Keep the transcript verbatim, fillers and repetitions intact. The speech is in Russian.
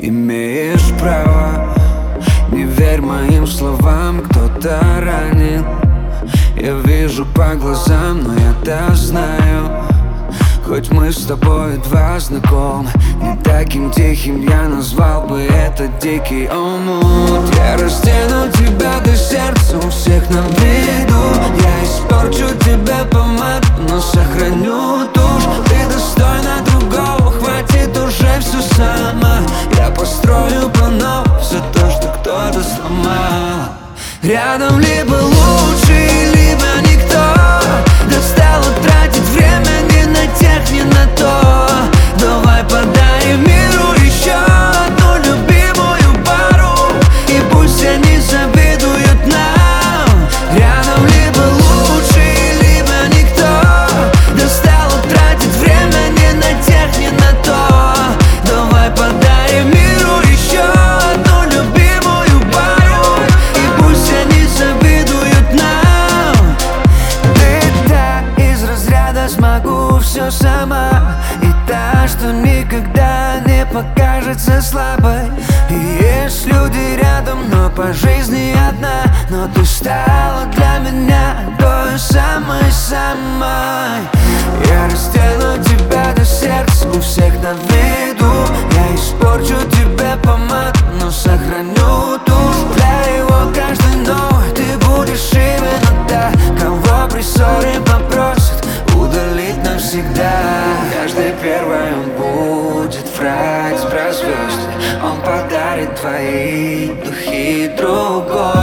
имеешь право. Не верь моим словам, кто-то ранен. Я вижу по глазам, но я-то знаю. Хоть мы с тобой два знакомы, не таким тихим я назвал бы это дикий омут. Я раздену тебя до сердца, у всех на виду. Я испорчу тебя помаду, но сохраню душу. Ты достойна другого, хватит уже все сама. Я построю по новому все то, что кто-то сломал. Рядом либо лучший, либо никто. Достало тратить время ни на тех, ни на то. Давай подарим миру еще одну любимую пару, и пусть они завидуют нам. Рядом либо лучший, либо никто. Достало тратить время ни на тех, ни на то. Давай подарим миру еще одну любимую пару, и пусть они завидуют нам. Ты та из разряда «смогу все сама», и та, что никогда не покажется слабой. И есть люди рядом, но по жизни одна. Но ты стала для меня той самой-самой. Я раздену тебя до сердца, у всех на виду. Я испорчу тебе помаду, но сохраню душу. Для его каждой новой ты будешь именно та, кого при ссоре попросят удалить навсегда. Каждый первый он будет врать про звезды. Он подарит твои духи другой.